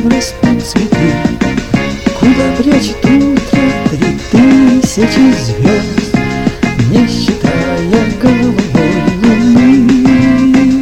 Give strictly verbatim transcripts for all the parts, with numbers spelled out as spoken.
растут цветы, куда прячет утро три тысячи звезд, не считая головой луны.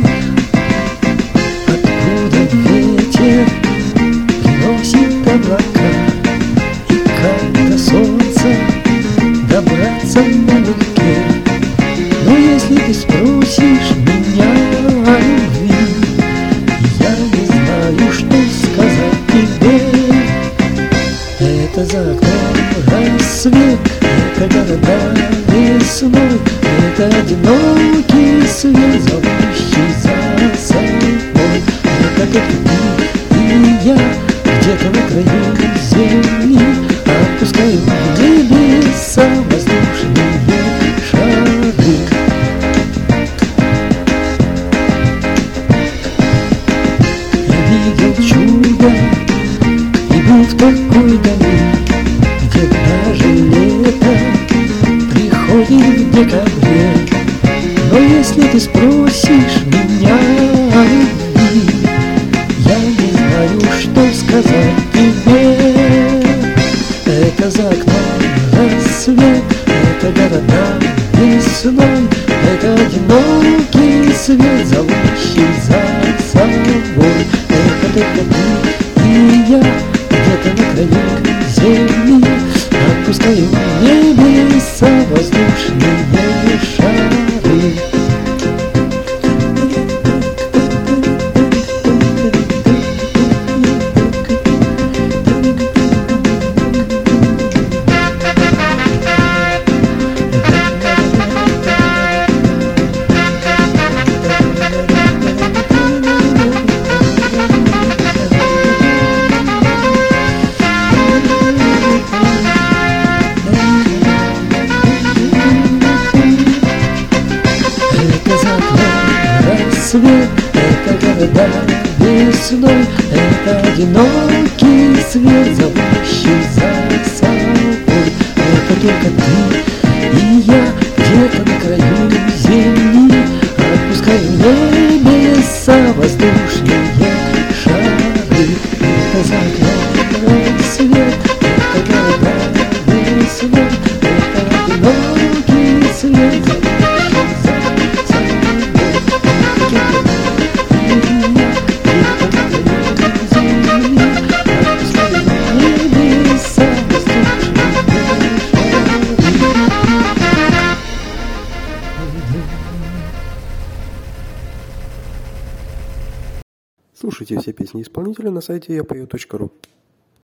Откуда ветер приносит облака, и как до солнца добраться налегке. Но если ты спросишь меня о любви, я не знаю, что сказать тебе. Это за окном рассвет, это города весной, это одинокий свет, зовущий за собой. Это как ты и я где-то на краю земли, отпускаем в небеса воздушные шары. Я видел чудо и был в такой дали, где даже лето приходит в декабре. Но если ты спросишь меня о любви, я не знаю, что сказать тебе. Это за окном рассвет, это города весной, это одинокий свет, зовущий за собой. Это только ты и я где-то на краю земли, отпускаем в небеса воздушные шары. Свет, это города весной, это одинокий свет, зовущий за собой. Это только ты и я где-то на краю земли, отпускаем в небеса воздушные шары. Это за окном рассвет, это города весной, это одинокий свет, зовущий за собой. Слушайте все песни исполнителя на сайте я пою точка ру.